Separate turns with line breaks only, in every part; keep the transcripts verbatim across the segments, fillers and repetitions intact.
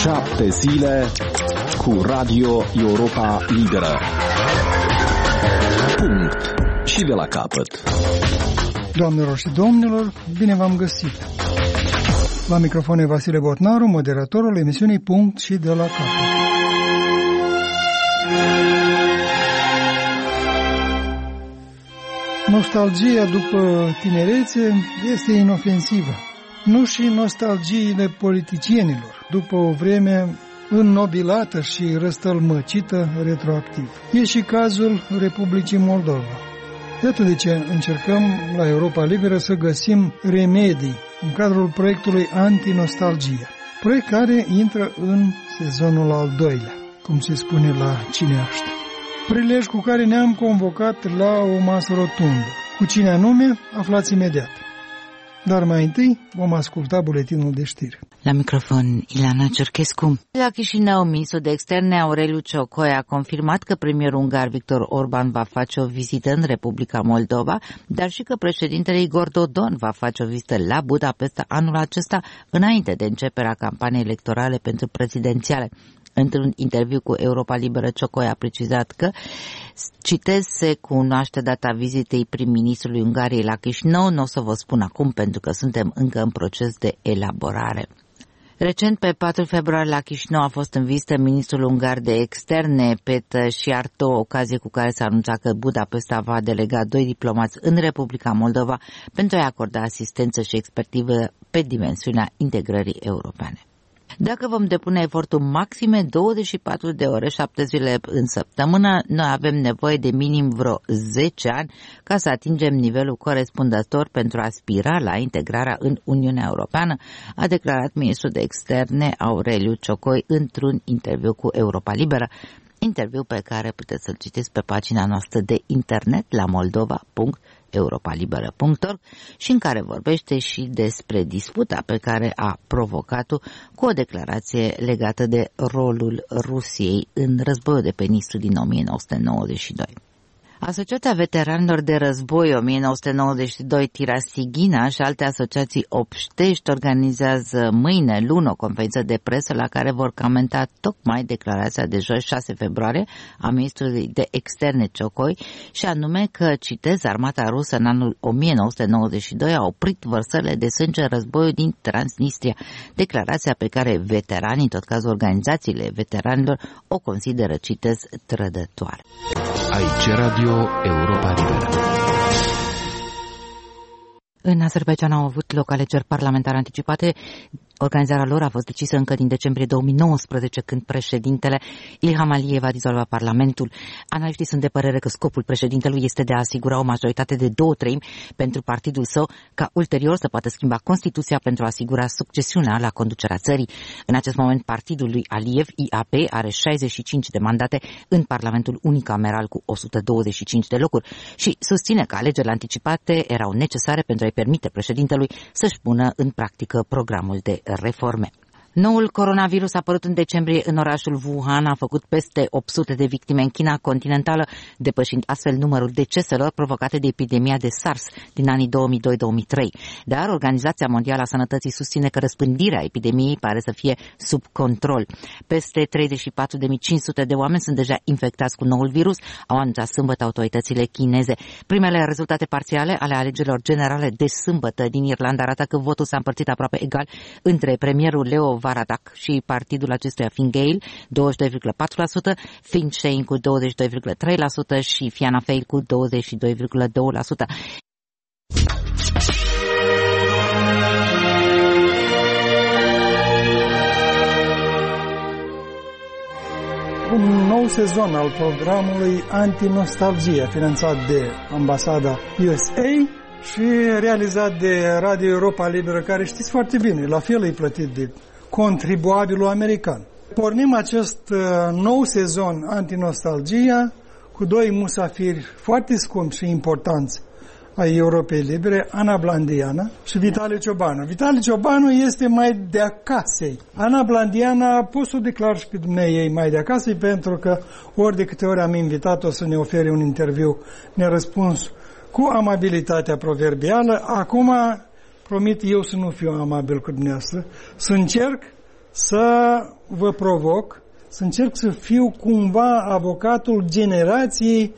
Șapte zile cu Radio Europa Liberă. Punct. Și de la capăt.
Doamnelor și domnilor, bine v-am găsit. La microfon e Vasile Botnaru, moderatorul emisiunii Punct și de la capăt. Nostalgia după tinerețe este inofensivă. Nu și nostalgiile politicienilor, după o vreme înnobilată și răstălmăcită retroactiv. E și cazul Republicii Moldova. Iată de ce încercăm la Europa Liberă să găsim remedii în cadrul proiectului Antinostalgia, proiect care intră în sezonul al doilea, cum se spune la Cineaște. Prilej cu care ne-am convocat la o masă rotundă. Cu cine anume, aflați imediat. Dar mai întâi vom asculta buletinul de știri.
La microfon, Ileana Cerchescu. La Chișinău, ministrul de externe Aureliu Ciocoi a confirmat că premierul ungar Victor Orban va face o vizită în Republica Moldova, dar și că președintele Igor Dodon va face o vizită la Budapesta anul acesta, înainte de începerea campaniei electorale pentru prezidențiale. Într-un interviu cu Europa Liberă, Ciocoi a precizat că, citez, se cunoaște data vizitei prim-ministrului Ungariei la Chișinău. Nu o să vă spun acum pentru că suntem încă în proces de elaborare. Recent, pe patru februarie, la Chișinău a fost în vizită ministrul ungar de externe, Peter Șiarto, ocazie cu care s-a anunțat că Budapesta va delega doi diplomați în Republica Moldova pentru a-i acorda asistență și expertivă pe dimensiunea integrării europene. Dacă vom depune efortul maxime douăzeci și patru de ore, șapte zile în săptămână, noi avem nevoie de minim vreo zece ani ca să atingem nivelul corespunzător pentru a aspira la integrarea în Uniunea Europeană, a declarat ministrul de externe Aureliu Ciocoi într-un interviu cu Europa Liberă, interviu pe care puteți să-l citiți pe pagina noastră de internet la moldova punct europalibera punct org și în care vorbește și despre disputa pe care a provocat-o cu o declarație legată de rolul Rusiei în războiul de pe Nistru din o mie nouă sute nouăzeci și doi. Asociația Veteranilor de Război o mie nouă sute nouăzeci și doi Tirastighina și alte asociații obștești organizează mâine, lună, o conferință de presă la care vor comenta tocmai declarația de joi șase februarie a ministrului de externe Ciocoi și anume că, citez, armata rusă în anul o mie nouă sute nouăzeci și doi a oprit vărsările de sânge în războiul din Transnistria, declarația pe care veteranii, în tot cazul organizațiile veteranilor, o consideră, citez, trădătoare.
Aici Radio Europa Liberă.
În Azerbaidjan au avut loc alegeri parlamentare anticipate. Organizarea lor a fost decisă încă din decembrie două mii nouăsprezece, când președintele Ilham Aliyev a dizolvat Parlamentul. Analiștii sunt de părere că scopul președintelui este de a asigura o majoritate de două treimi pentru partidul său, ca ulterior să poată schimba Constituția pentru a asigura succesiunea la conducerea țării. În acest moment, partidul lui Aliyev, I A P, are șaizeci și cinci de mandate în Parlamentul unicameral cu o sută douăzeci și cinci de locuri și susține că alegerile anticipate erau necesare pentru a-i permite președintelui să-și pună în practică programul de reforme. Noul coronavirus apărut în decembrie în orașul Wuhan a făcut peste opt sute de victime în China continentală, depășind astfel numărul deceselor provocate de epidemia de SARS din anii două mii doi două mii trei. Dar Organizația Mondială a Sănătății susține că răspândirea epidemiei pare să fie sub control. Peste treizeci și patru de mii cinci sute de oameni sunt deja infectați cu noul virus, au anunțat sâmbătă autoritățile chineze. Primele rezultate parțiale ale alegerilor generale de sâmbătă din Irlanda arată că votul s-a împărțit aproape egal între premierul Leo Varadkar și partidul acestuia Fine Gael, douăzeci și doi virgulă patru la sută, Sinn Féin cu douăzeci și doi virgulă trei la sută și Fianna Fáil cu douăzeci și doi virgulă doi la sută.
Un nou sezon al programului Antinostalgia, finanțat de Ambasada U S A și realizat de Radio Europa Liberă, care știți foarte bine, la fel e plătit de contribuabilul american. Pornim acest uh, nou sezon Antinostalgia cu doi musafiri foarte scumpi și importanți ai Europei Libere, Ana Blandiana și Vitali Ciobanu. Vitali Ciobanu este mai de acasă. Ana Blandiana pot să o declar și pe dumneavoastră mai de acasă, pentru că ori de câte ori am invitat-o să ne ofere un interviu, ne-a răspuns cu amabilitatea proverbială. Acum promit eu să nu fiu amabil cu dumneavoastră, să încerc să vă provoc, să încerc să fiu cumva avocatul generației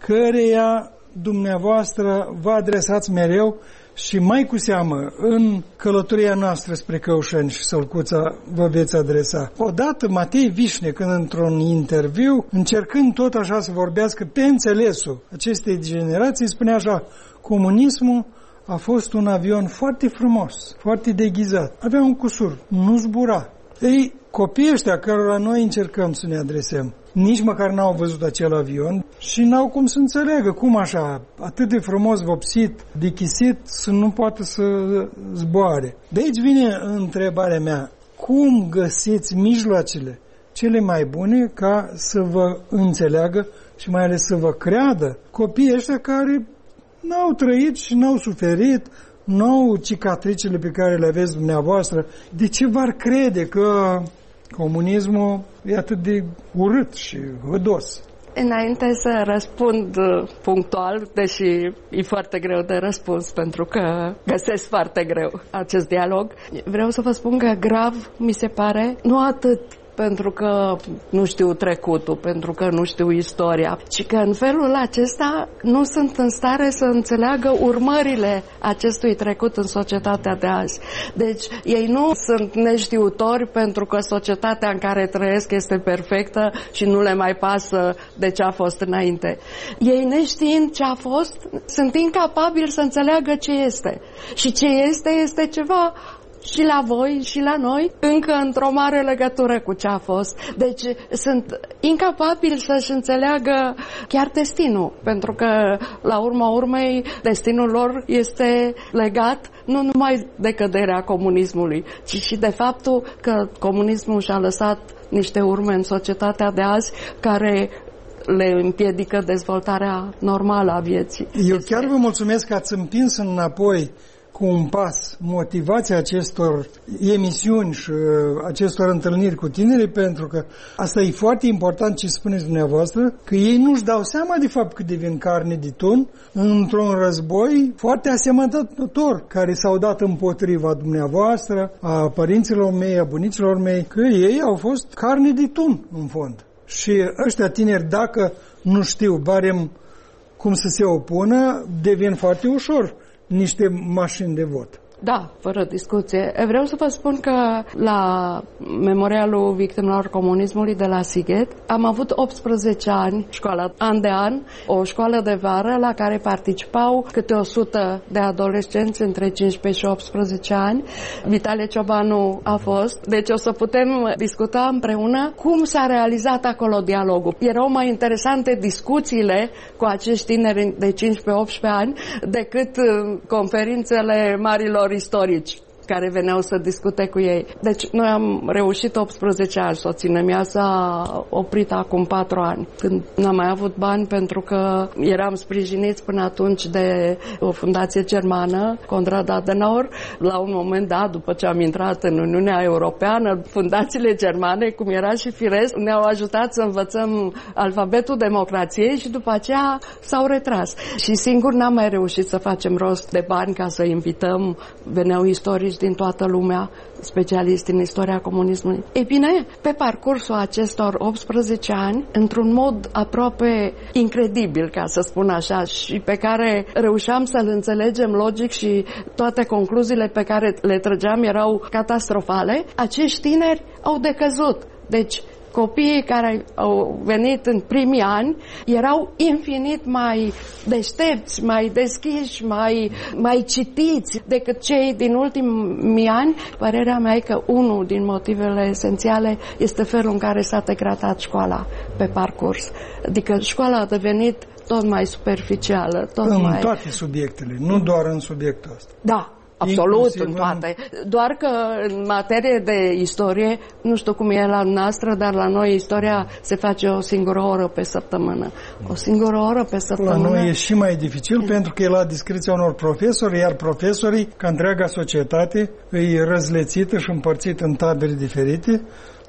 căreia dumneavoastră vă adresați mereu și mai cu seamă în călătoria noastră spre Căușeni și Sălcuța vă veți adresa. Odată Matei Vișne, când într-un interviu, încercând tot așa să vorbească pe înțelesul acestei generații, spunea așa: comunismul a fost un avion foarte frumos, foarte deghizat. Avea un cusur, nu zbura. Ei, copiii ăștia cărora noi încercăm să ne adresăm, nici măcar n-au văzut acel avion și n-au cum să înțeleagă cum așa, atât de frumos vopsit, dechisit, să nu poată să zboare. De aici vine întrebarea mea: cum găsiți mijloacele cele mai bune ca să vă înțeleagă și mai ales să vă creadă copiii ăștia care n-au trăit și n-au suferit, n-au cicatricele pe care le aveți dumneavoastră? De ce v-ar crede că comunismul e atât de urât și hădos?
Înainte să răspund punctual, deși e foarte greu de răspuns pentru că găsesc foarte greu acest dialog, vreau să vă spun că grav mi se pare nu atât pentru că nu știu trecutul, pentru că nu știu istoria, ci că în felul acesta nu sunt în stare să înțeleagă urmările acestui trecut în societatea de azi. Deci ei nu sunt neștiutori pentru că societatea în care trăiesc este perfectă și nu le mai pasă de ce a fost înainte. Ei, neștiind ce a fost, sunt incapabili să înțeleagă ce este. Și ce este, este ceva și la voi și la noi, încă într-o mare legătură cu ce a fost. Deci sunt incapabili să-și înțeleagă chiar destinul, pentru că la urma urmei destinul lor este legat nu numai de căderea comunismului, ci și de faptul că comunismul și-a lăsat niște urme în societatea de azi care le împiedică dezvoltarea normală a vieții.
Eu chiar vă mulțumesc că ați împins înapoi cu un pas motivația acestor emisiuni și acestor întâlniri cu tinerii, pentru că asta e foarte important ce spuneți dumneavoastră, că ei nu-și dau seama de fapt că devin carne de tun într-un război foarte asemănător care s-au dat împotriva dumneavoastră, a părinților mei, a bunicilor mei, că ei au fost carne de tun în fond. Și ăștia tineri, dacă nu știu barem cum să se opună, devin foarte ușor niște mașini de vot.
Da, fără discuție. Vreau să vă spun că la Memorialul Victimelor Comunismului de la Sighet am avut optsprezece ani, școala an de an, o școală de vară la care participau câte o sută de adolescenți între cincisprezece și optsprezece ani. Vitalie Ciobanu a fost, deci o să putem discuta împreună cum s-a realizat acolo dialogul. Erau mai interesante discuțiile cu acești tineri de cincisprezece optsprezece ani decât conferințele marilor istorici care veneau să discute cu ei. Deci noi am reușit optsprezece ani, soția mea s-a oprit acum patru ani, când n-am mai avut bani pentru că eram sprijiniți până atunci de o fundație germană, Konrad Adenauer. La un moment dat, după ce am intrat în Uniunea Europeană, fundațiile germane, cum era și firesc, ne-au ajutat să învățăm alfabetul democrației și după aceea s-au retras. Și singur n-am mai reușit să facem rost de bani ca să invităm, veneau istorici din toată lumea, specialiști în istoria comunismului. Ei bine, pe parcursul acestor optsprezece ani, într-un mod aproape incredibil, ca să spun așa, și pe care reușeam să-l înțelegem logic și toate concluziile pe care le trăgeam erau catastrofale, acești tineri au decăzut. Deci, copiii care au venit în primii ani erau infinit mai deștepți, mai deschiși, mai, mai citiți decât cei din ultimii ani. Părerea mea e că unul din motivele esențiale este felul în care s-a degradat școala pe parcurs. Adică școala a devenit tot mai superficială. Tot
în
mai...
toate subiectele, nu doar în subiectul ăsta.
Da. Absolut, inclusiv în toate. Doar că în materie de istorie, nu știu cum e la noastră, dar la noi istoria se face o singură oră pe săptămână. O singură oră pe săptămână.
La noi e și mai dificil pentru că e la discreția unor profesori, iar profesorii, ca întreaga societate, e răzlețită și împărțită în tabere diferite.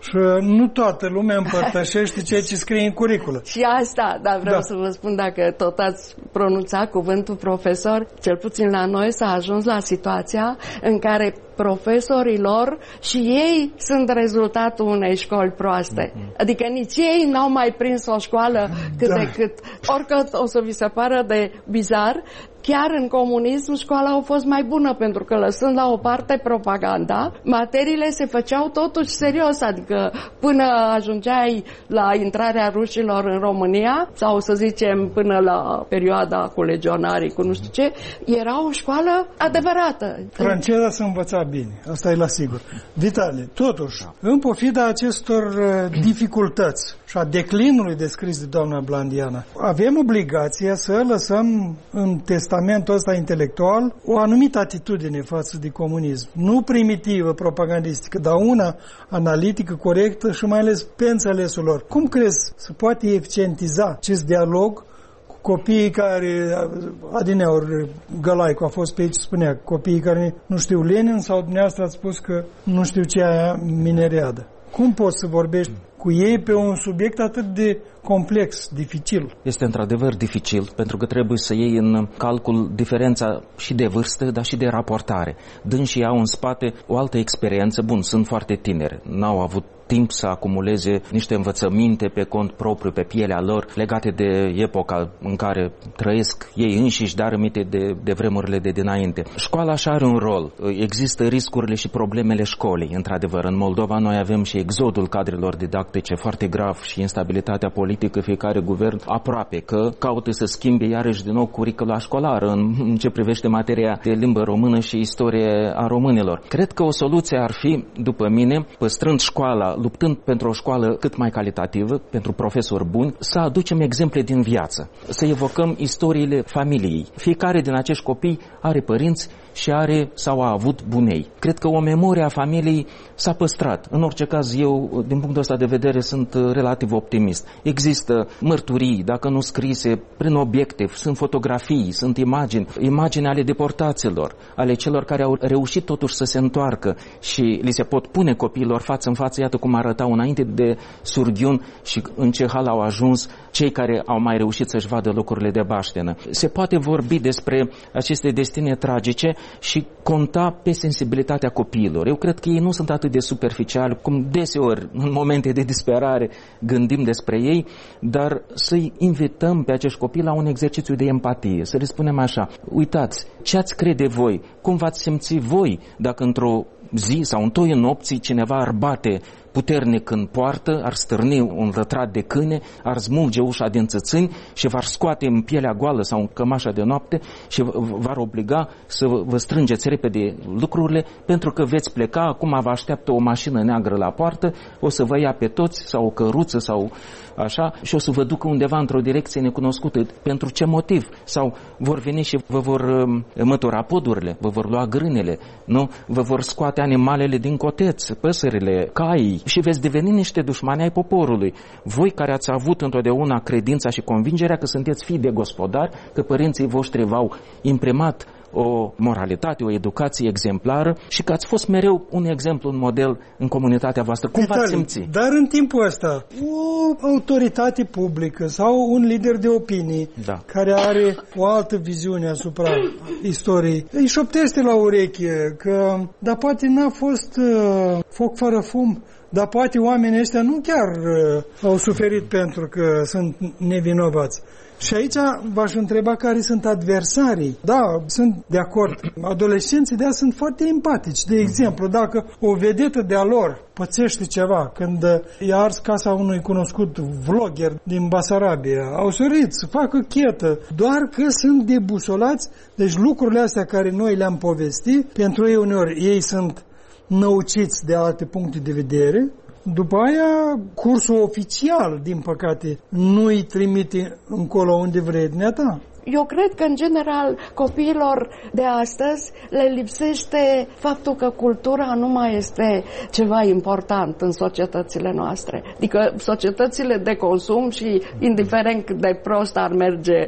Și nu toată lumea împărtășește ceea ce scrie în curiculă.
Și asta, dar vreau da. să vă spun, dacă tot ați pronunțat cuvântul profesor, cel puțin la noi s-a ajuns la situația în care profesorilor și ei sunt rezultatul unei școli proaste. Mm-hmm. Adică nici ei n-au mai prins o școală cât da. de cât. Oricât o să vi se pară de bizar, chiar în comunism școala a fost mai bună, pentru că lăsând la o parte propaganda, materiile se făceau totuși serios, adică până ajungeai la intrarea rușilor în România, sau să zicem până la perioada cu legionarii, cu nu știu ce, era o școală adevărată.
Franceza se învăța bine, asta e la sigur. Vitali, totuși, în pofida acestor dificultăți și a declinului descris de doamna Blandiana, avem obligația să lăsăm în testamentul ăsta intelectual o anumită atitudine față de comunism. Nu primitivă, propagandistică, dar una analitică, corectă și mai ales pe înțelesul lor. Cum crezi să poate eficientiza acest dialog cu copiii care, adineauri, Gălaicu a fost pe aici, spunea, copiii care nu știu Lenin, sau dumneavoastră ați spus că nu știu ce aia mineriadă. Cum poți să vorbești cu ei pe un subiect atât de complex, dificil?
Este într-adevăr dificil, pentru că trebuie să iei în calcul diferența și de vârstă, dar și de raportare. Dânsii au în spate o altă experiență. Bun, sunt foarte tineri, n-au avut timp să acumuleze niște învățăminte pe cont propriu, pe pielea lor, legate de epoca în care trăiesc ei înșiși, dar aminte de, de vremurile de dinainte. Școala așa are un rol. Există riscurile și problemele școlii, într-adevăr. În Moldova noi avem și exodul cadrelor didactice foarte grav și instabilitatea politică. Fiecare guvern aproape că caută să schimbe iarăși din nou curicula școlară în, în ce privește materia de limbă română și istorie a românilor. Cred că o soluție ar fi, după mine, păstrând școala, luptând pentru o școală cât mai calitativă, pentru profesori buni, să aducem exemple din viață, să evocăm istoriile familiei. Fiecare din acești copii are părinți și are sau a avut bunei. Cred că o memorie a familiei s-a păstrat. În orice caz, eu, din punctul ăsta de vedere, sunt relativ optimist. Există mărturii, dacă nu scrise, prin obiecte, sunt fotografii, sunt imagini, imagini ale deportaților, ale celor care au reușit totuși să se întoarcă și li se pot pune copiilor față în față, iată cum arătau înainte de Surghiun și în ce hal au ajuns cei care au mai reușit să-și vadă locurile de baștenă. Se poate vorbi despre aceste destine tragice și conta pe sensibilitatea copiilor. Eu cred că ei nu sunt atât de superficiali, cum deseori, în momente de disperare, gândim despre ei, dar să-i invităm pe acești copii la un exercițiu de empatie, să le spunem așa: uitați, ce ați crede voi, cum v-ați simți voi dacă într-o zi sau în toiul nopții cineva ar bate puternic în poartă, ar stârni un rătrat de câine, ar smulge ușa din țățâni și v-ar scoate în pielea goală sau în cămașa de noapte și v-ar obliga să vă strângeți repede lucrurile pentru că veți pleca, acum vă așteaptă o mașină neagră la poartă, o să vă ia pe toți sau o căruță sau așa și o să vă ducă undeva într-o direcție necunoscută. Pentru ce motiv? Sau vor veni și vă vor mătura podurile, vă vor lua grânele, nu? Vă vor scoate animalele din coteț, păsările, caii, și veți deveni niște dușmani ai poporului. Voi care ați avut întotdeauna credința și convingerea că sunteți fii de gospodari, că părinții voștri v-au imprimat o moralitate, o educație exemplară și că ați fost mereu un exemplu, un model în comunitatea voastră. Cum v-ați simți?
Dar în timpul ăsta, o autoritate publică sau un lider de opinii da. care are o altă viziune asupra istoriei, îi șoptește la ureche că, dar poate n-a fost uh, foc fără fum, dar poate oamenii ăștia nu chiar uh, au suferit pentru că sunt nevinovați. Și aici v-aș întreba care sunt adversarii. Da, sunt de acord. Adolescenții de azi sunt foarte empatici. De exemplu, dacă o vedetă de-a lor pățește ceva, când i-a ars casa unui cunoscut vlogger din Basarabia, au sărit să facă chetă, doar că sunt debusolați. Deci lucrurile astea care noi le-am povestit, pentru ei uneori ei sunt năuciți de alte puncte de vedere. După aia, cursul oficial, din păcate, nu îi trimite încolo unde vrei dumneata.
Eu cred că, în general, copiilor de astăzi le lipsește faptul că cultura nu mai este ceva important în societățile noastre. Adică societățile de consum și, indiferent cât de prost ar merge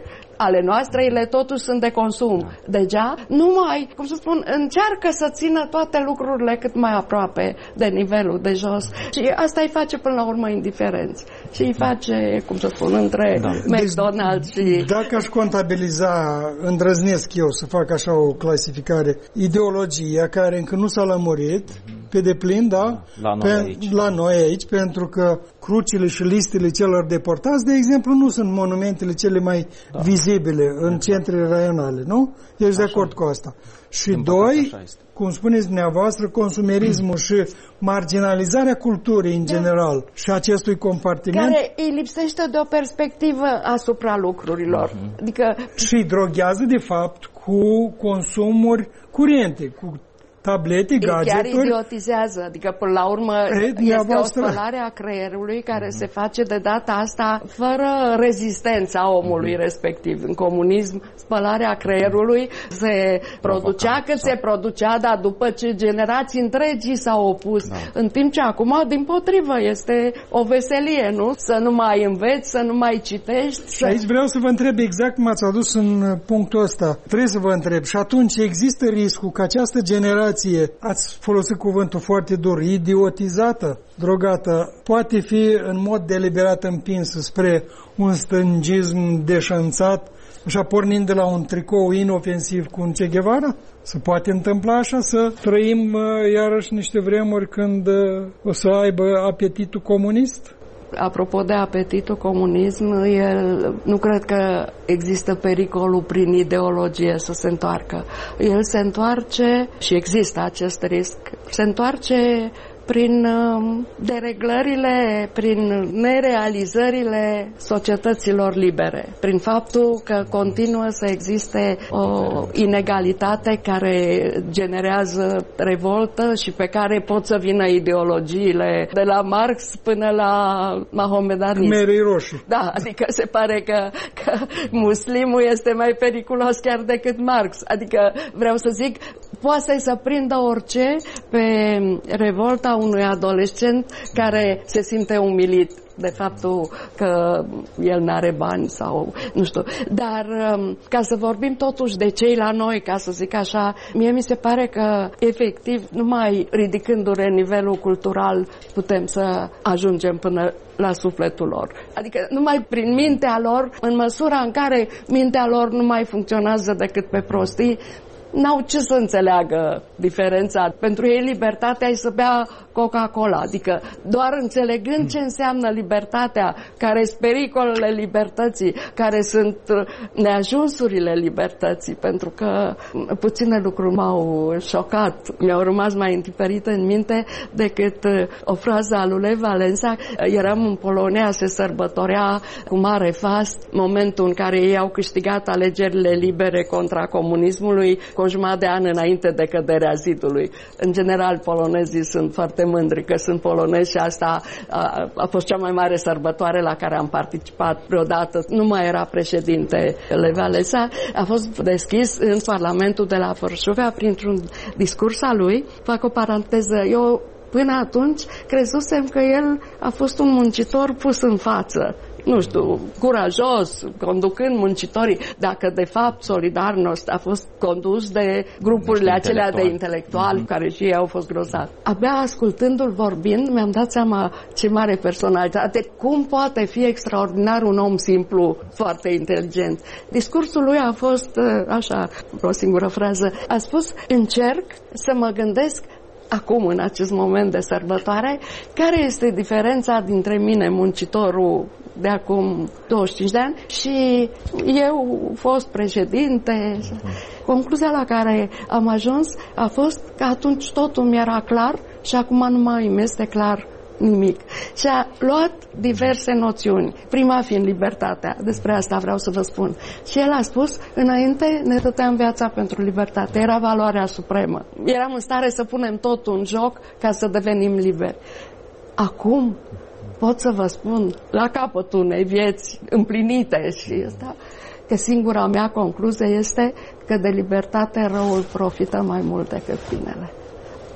Ale noastre, ele totuși sunt de consum. Deja, numai, cum să spun, încearcă să țină toate lucrurile cât mai aproape de nivelul de jos. Și asta îi face până la urmă indiferenți. Și îi face, cum să spun, între da. McDonald's deci, și...
Dacă aș contabiliza, îndrăznesc eu să fac așa o clasificare, ideologia care încă nu s-a lămurit, pe deplin, da?
La noi,
pe,
aici.
la noi aici, pentru că crucile și listele celor deportați, de exemplu, nu sunt monumentele cele mai da. vizibile în centrele raionale, nu? Ești de acord cu asta. Și
Din
doi, cum spuneți dumneavoastră, consumerismul și marginalizarea culturii în general și acestui compartiment.
Care îi lipsește de o perspectivă asupra lucrurilor. Uh-huh. Adică...
Și droghează, de fapt, cu consumuri curente, cu tablete, gadgeturi.
Chiar idiotizează, adică până la urmă
e,
este o spălare a creierului care se face de data asta fără rezistența omului respectiv. În comunism, spălarea creierului se producea cât se producea, dar după ce generații întregi s-au opus. Da. În timp ce acum, dimpotrivă, este o veselie, nu? Să nu mai înveți, să nu mai citești.
Și aici vreau să vă întreb exact cum ați adus în punctul ăsta. Trebuie să vă întreb. Și atunci există riscul că această generație, ați folosit cuvântul foarte dur, idiotizată, drogată, poate fi în mod deliberat împinsă spre un stângism deșanțat, așa pornind de la un tricou inofensiv cu un Che Guevara? Se poate întâmpla așa, să trăim iarăși niște vremuri când o să aibă apetitul comunist?
Apropo de apetitul comunism, el, nu cred că există pericolul prin ideologie să se întoarcă. El se întoarce, și există acest risc, se întoarce prin dereglările, prin nerealizările societăților libere, prin faptul că continuă să existe o inegalitate care generează revoltă și pe care pot să vină ideologiile de la Marx până la mahomedanism.
Merei roșii.
Da, adică se pare că, că muslimul este mai periculos chiar decât Marx. Adică vreau să zic, poate să prindă orice pe revolta unui adolescent care se simte umilit de faptul că el n-are bani sau nu știu. Dar ca să vorbim totuși de cei la noi, ca să zic așa, mie mi se pare că efectiv numai ridicându-ne nivelul cultural putem să ajungem până la sufletul lor. Adică numai prin mintea lor, în măsura în care mintea lor nu mai funcționează decât pe prostii, n-au ce să înțeleagă diferența. Pentru ei libertatea e să bea Coca-Cola. Adică doar înțelegând ce înseamnă libertatea, care sunt pericolele libertății, care sunt neajunsurile libertății, pentru că puține lucruri m-au șocat, mi-au rămas mai întipărite în minte decât o frază a lui Lech Walesa. Eram în Polonia, se sărbătorea cu mare fast momentul în care ei au câștigat alegerile libere contra comunismului cu o jumătate de an înainte de căderea zidului. În general, polonezii sunt foarte mândri că sunt polonezi și asta a, a fost cea mai mare sărbătoare la care am participat vreodată. Nu mai era președinte Lech Walesa. A fost deschis în Parlamentul de la Varsovia printr-un discurs al lui. Fac o paranteză. Eu până atunci crezusem că el a fost un muncitor pus în față. Nu știu, curajos, conducând muncitorii, dacă de fapt Solidarność a fost condus de grupurile acelea de intelectuali, mm-hmm. care și ei au fost grozavi. Abia ascultându-l vorbind, mi-am dat seama ce mare personalitate, cum poate fi extraordinar un om simplu, foarte inteligent. Discursul lui a fost, așa, o singură frază, a spus, încerc să mă gândesc acum, în acest moment de sărbătoare, care este diferența dintre mine, muncitorul de acum douăzeci și cinci de ani, și eu fost președinte. Concluzia la care am ajuns a fost că atunci totul mi-era clar și acum nu mai îmi este clar nimic. Și a luat diverse noțiuni, prima fiind libertatea, despre asta vreau să vă spun. Și el a spus, înainte ne dăteam viața pentru libertate, era valoarea supremă. Eram în stare să punem totul în joc ca să devenim liberi. Acum pot să vă spun, la capătul unei vieți împlinite și asta, că singura mea concluzie este că de libertate răul profită mai mult decât binele.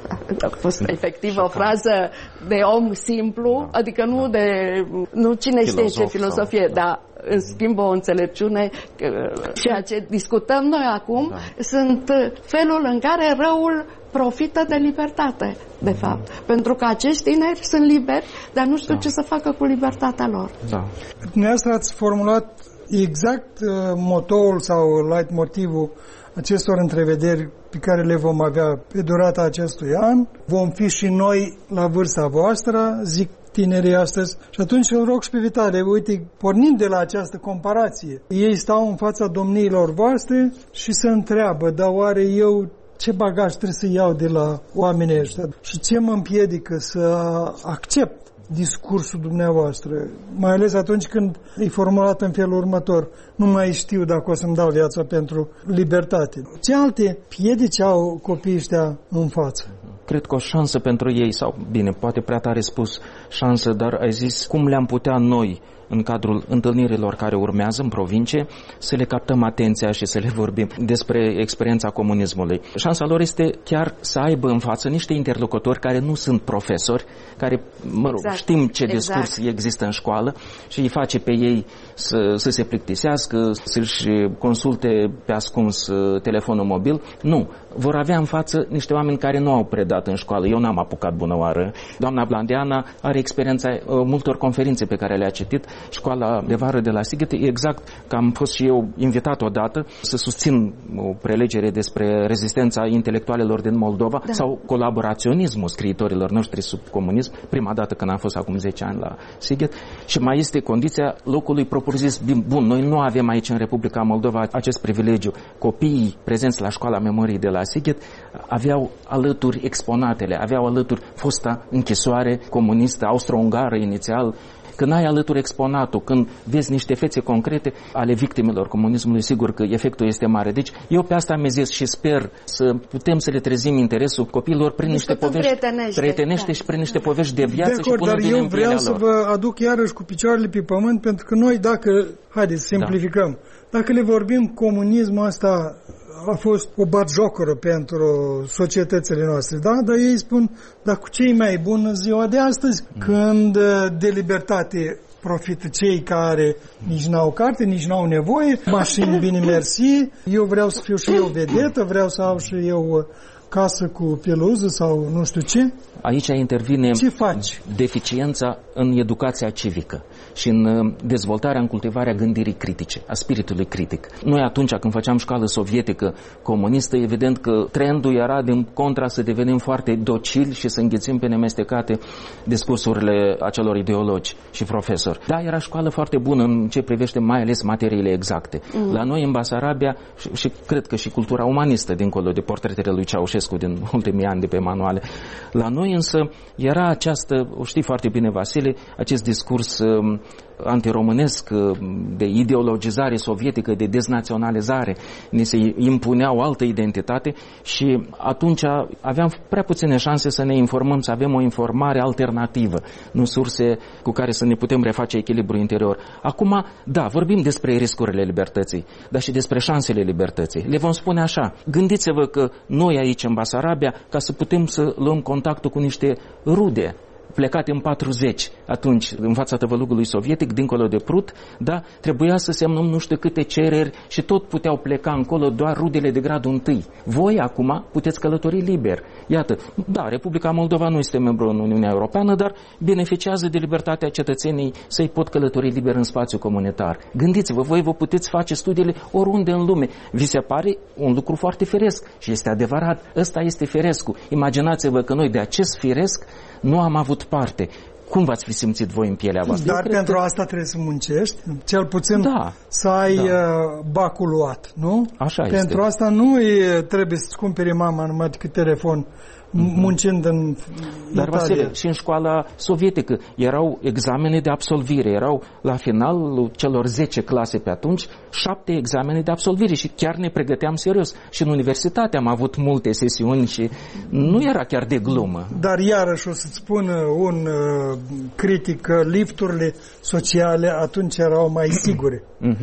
A fost efectiv o frază de om simplu, da. Adică nu de nu cine Filozof știe ce filosofie, sau, da. Dar în schimb o înțelepciune. Ceea ce discutăm noi acum da. Sunt felul în care răul profită de libertate, de fapt. Mm-hmm. Pentru că acești tineri sunt liberi, dar nu știu da. Ce să facă cu libertatea lor.
Da. Dumneavoastră ați formulat exact uh, motoul sau leitmotivul acestor întrevederi pe care le vom avea pe durata acestui an. Vom fi și noi la vârsta voastră, zic tinerii astăzi. Și atunci îl rog și pe Vitalie, uite, pornim de la această comparație. Ei stau în fața domniilor voastre și se întreabă, dar oare eu ce bagaj trebuie să iau de la oamenii ăștia și ce mă împiedică să accept discursul dumneavoastră, mai ales atunci când e formulat în felul următor: nu mai știu dacă o să-mi dau viața pentru libertate. Ce alte piedici au copiii ăștia în față?
Cred că o șansă pentru ei, sau bine, poate prea tare spus șansă, dar ai zis cum le-am putea noi, în cadrul întâlnirilor care urmează în provincie, să le captăm atenția și să le vorbim despre experiența comunismului. Șansa lor este chiar să aibă în față niște interlocutori care nu sunt profesori, care, mă rog, exact. Știm ce discurs exact. Există în școală și îi face pe ei să, să se plictisească, să-și consulte pe ascuns telefonul mobil. Nu. Vor avea în față niște oameni care nu au predat în școală. Eu n-am apucat bună oară. Doamna Blandeana are experiența uh, multor conferințe pe care le-a citit. Școala de vară de la Sighet, exact că am fost și eu invitat odată să susțin o prelegere despre rezistența intelectualelor din Moldova da. Sau colaboraționismul scriitorilor noștri sub comunism, prima dată când am fost acum zece ani la Sighet. Și mai este condiția locului propriu-zis. Bun, noi nu avem aici în Republica Moldova acest privilegiu. Copiii prezenți la școala memoriei de la Sighet aveau alături exponatele, aveau alături fosta închisoare comunistă austro-ungară inițial. Când ai alături exponatul, când vezi niște fețe concrete ale victimelor comunismului, sigur că efectul este mare. Deci eu pe asta amezesc și sper să putem să le trezim interesul copiilor prin niște povești prietenește, prietenește da. Și prin niște povești de viață de acord, și punând bine în pielea lor.
Dar eu vreau să vă aduc iarăși cu picioarele pe pământ, pentru că noi, dacă, haideți să simplificăm, da. Dacă le vorbim, comunismul ăsta a fost o batjocoră pentru societățile noastre, da? Dar ei spun, dar cu ce e mai bun ziua de astăzi? Mm. Când de libertate profită cei care nici n-au carte, nici n-au nevoie, mașini bine mersi, eu vreau să fiu și eu vedetă, vreau să am și eu casă cu peluză sau nu știu ce.
Aici intervine
ce faci?
Deficiența în educația civică și în dezvoltarea, în cultivarea gândirii critice, a spiritului critic. Noi atunci când făceam școală sovietică comunistă, evident că trendul era din contra să devenim foarte docili și să înghețim pe nemestecate discursurile acelor ideologi și profesori. Da, era școală foarte bună în ce privește mai ales materiile exacte. Mm. La noi în Basarabia și, și cred că și cultura umanistă, dincolo de portretele lui Ceaușescu din ultimii ani de pe manuale, la noi însă era această, o știi foarte bine Vasile, acest discurs um, antiromânesc, de ideologizare sovietică, de deznaționalizare, ni se impunea o altă identitate și atunci aveam prea puține șanse să ne informăm, să avem o informare alternativă, nu surse cu care să ne putem reface echilibrul interior. Acum, da, vorbim despre riscurile libertății, dar și despre șansele libertății. Le vom spune așa: gândiți-vă că noi aici în Basarabia, ca să putem să luăm contactul cu niște rude plecate în patruzeci, atunci, în fața tăvălugului sovietic, dincolo de Prut, da, trebuia să semnăm nu știu câte cereri și tot puteau pleca încolo doar rudele de gradul întâi. Voi, acum, puteți călători liber. Iată, da, Republica Moldova nu este membru în Uniunea Europeană, dar beneficiază de libertatea cetățenii să-i pot călători liber în spațiu comunitar. Gândiți-vă, voi vă puteți face studiile oriunde în lume. Vi se pare un lucru foarte firesc și este adevărat. Ăsta este firescul. Imaginați-vă că noi de acest firesc nu am avut parte. Cum v-ați fi simțit voi în pielea voastră?
Dar pentru că asta trebuie să muncești, cel puțin da, să ai da. bacul luat, nu?
Așa
pentru
este.
Asta nu e, trebuie să-ți cumpere mama numai decât telefon, muncind în
Dar,
Italia.
Vasile, și în școala sovietică erau examene de absolvire, erau la finalul celor zece clase pe atunci, șapte examene de absolvire și chiar ne pregăteam serios. Și în universitate am avut multe sesiuni și nu era chiar de glumă.
Dar iarăși o să-ți spun un uh, critic că lifturile sociale atunci erau mai sigure.
Mm-hmm.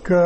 că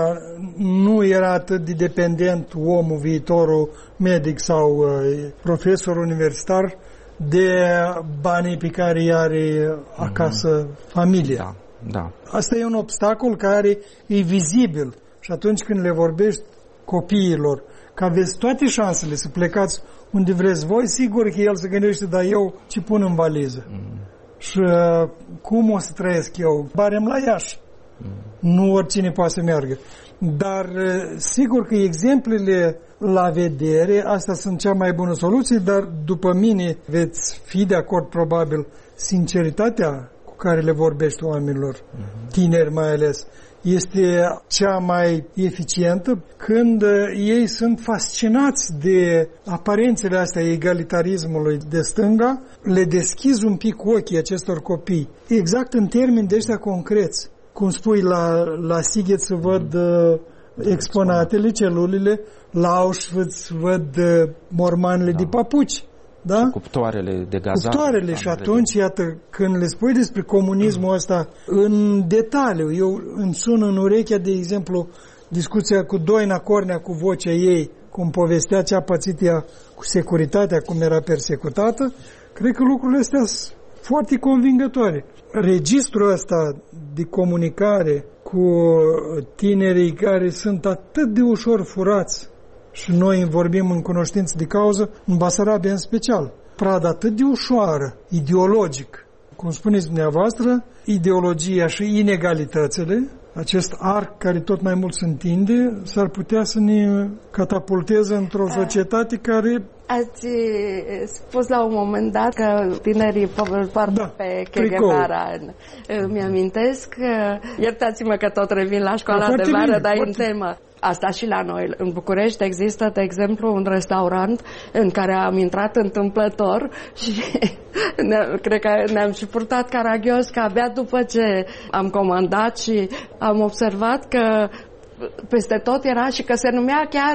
nu era atât de dependent omul, viitorul medic sau uh, profesor universitar de banii pe care îi are acasă mm-hmm. familia.
Da, da.
Asta e un obstacol care e vizibil și atunci când le vorbești copiilor că aveți toate șansele să plecați unde vreți voi, sigur că el se gândește, dar eu ce pun în valiză? Mm. Și uh, cum o să trăiesc eu? Barem la Iași. Mm. Nu oricine poate să meargă. Dar uh, sigur că exemplele la vedere, astea sunt cea mai bună soluție, dar după mine veți fi de acord probabil sinceritatea cu care le vorbești oamenilor, mm-hmm. tineri mai ales, este cea mai eficientă când ei sunt fascinați de aparențele astea egalitarismului de stânga, le deschizi un pic ochii acestor copii, exact în termeni de ăștia concreți. Cum spui, la, la Sighet să văd uh, exponatele, celulele, la Auschwitz văd uh, mormanele da. de papuci. Da?
Cuptoarele de gazare.
Cuptoarele și atunci, iată, când le spui despre comunismul ăsta în detaliu, eu îmi sun în urechea, de exemplu, discuția cu Doina Cornea, cu vocea ei, cum povestea ce a pățit ea cu securitatea, cum era persecutată, cred că lucrurile astea sunt foarte convingătoare. Registrul ăsta de comunicare cu tinerii care sunt atât de ușor furați, și noi vorbim în cunoștință de cauză, în Basarabia în special. Pradă atât de ușoară, ideologic. Cum spuneți dumneavoastră, ideologia și inegalitățile, acest arc care tot mai mult se întinde, s-ar putea să ne catapulteze într-o societate care...
Ați spus la un moment dat că tinerii îl poartă da, pe Che Guevara. Îmi amintesc, iertați-mă că tot revin la școala da, de vară, bine, dar în temă. Asta și la noi. În București există, de exemplu, un restaurant în care am intrat întâmplător și ne, cred că ne-am și purtat caragios, că abia după ce am comandat și am observat că peste tot era și că se numea chiar...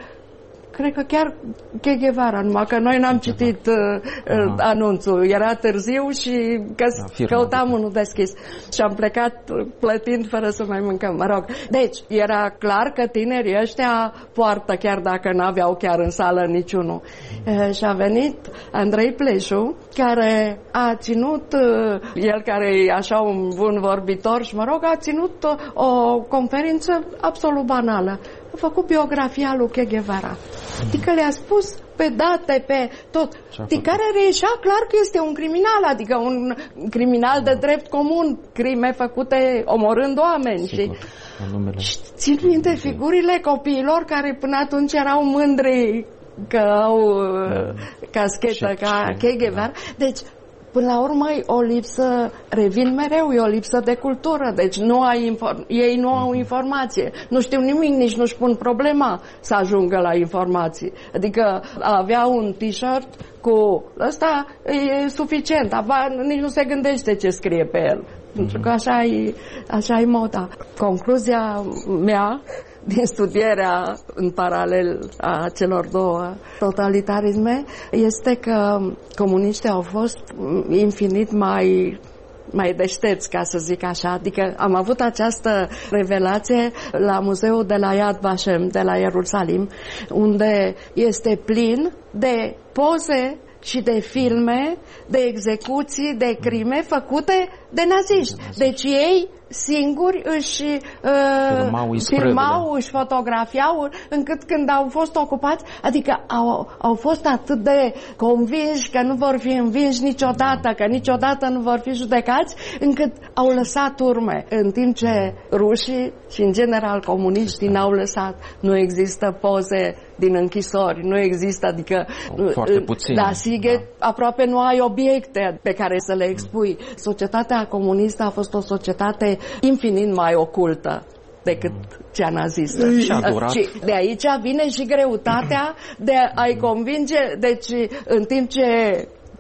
Cred că chiar Che Guevara, numai că noi n-am citit uh, anunțul. Era târziu și că da, căutam unul deschis. Și am plecat plătind fără să mai mâncăm. Mă rog. Deci, era clar că tinerii ăștia poartă, chiar dacă n-aveau chiar în sală niciunul. Uh, și a venit Andrei Pleșu, care a ținut, uh, el care e așa un bun vorbitor și, mă rog, a ținut uh, o conferință absolut banală. A făcut biografia lui Che Guevara. Adică le-a spus pe date, pe tot. De care reieșea clar că este un criminal, adică un criminal de drept comun, crime făcute omorând oameni.
Sigur,
și, și țin minte figurile copiilor care până atunci erau mândri că au da. caschetă și, ca și, Che Guevara. Da. Deci, până la urmă, e o lipsă, revin mereu, e o lipsă de cultură. Deci nu ai inform- ei nu au informație. Nu știu nimic, nici nu-și pun problema să ajungă la informații. Adică avea un t-shirt cu ăsta e suficient. Aba, nici nu se gândește ce scrie pe el. Pentru că așa e, așa e moda. Concluzia mea din studierea în paralel a celor două totalitarisme este că comuniștii au fost infinit mai mai deștepți, ca să zic așa. Adică am avut această revelație la muzeul de la Yad Vashem, de la Ierusalim, unde este plin de poze și de filme, de execuții, de crime făcute de naziști. Deci ei singuri își uh, filmau, filmau își fotografiau, încât când au fost ocupați, adică au, au fost atât de convinși că nu vor fi învinși niciodată, că niciodată nu vor fi judecați, încât au lăsat urme, în timp ce rușii și în general comuniștii n-au lăsat. Nu există poze din închisori, nu există, adică
foarte puțin.
La Sighet da. aproape nu ai obiecte pe care să le expui. Societatea comunistă a fost o societate infinit mai ocultă decât cea nazistă. Și de aici vine și greutatea de a-i convinge, deci în timp ce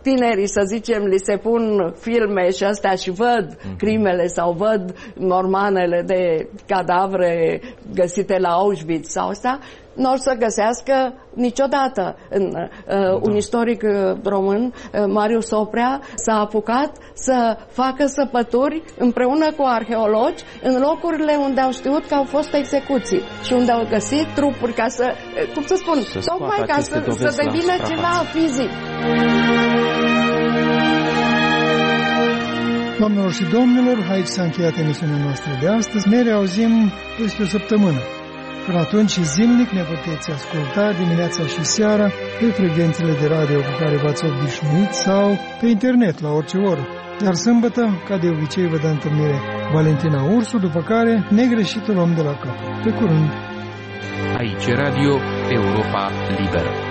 tinerii, să zicem, li se pun filme și astea și văd mm-hmm. crimele sau văd mormanele de cadavre găsite la Auschwitz sau astea, nu o să găsească niciodată. În, uh, un istoric uh, român, uh, Marius Oprea, s-a apucat să facă săpături împreună cu arheologi în locurile unde au știut că au fost execuții și unde au găsit trupuri ca să, uh, cum să spun,
să
tocmai ca să, să devină ceva fizic.
Doamnelor și domnilor, aici s-a încheiat emisiunea noastră de astăzi. Ne reauzim peste o săptămână. Până atunci și zilnic ne puteți asculta dimineața și seara pe frecvențele de radio cu care v-ați obișnuit sau pe internet la orice oră. Iar sâmbătă, ca de obicei, vă dă întâlnire Valentina Ursu, după care negreșitul om de la cap. Pe curând!
Aici Radio Europa Liberă.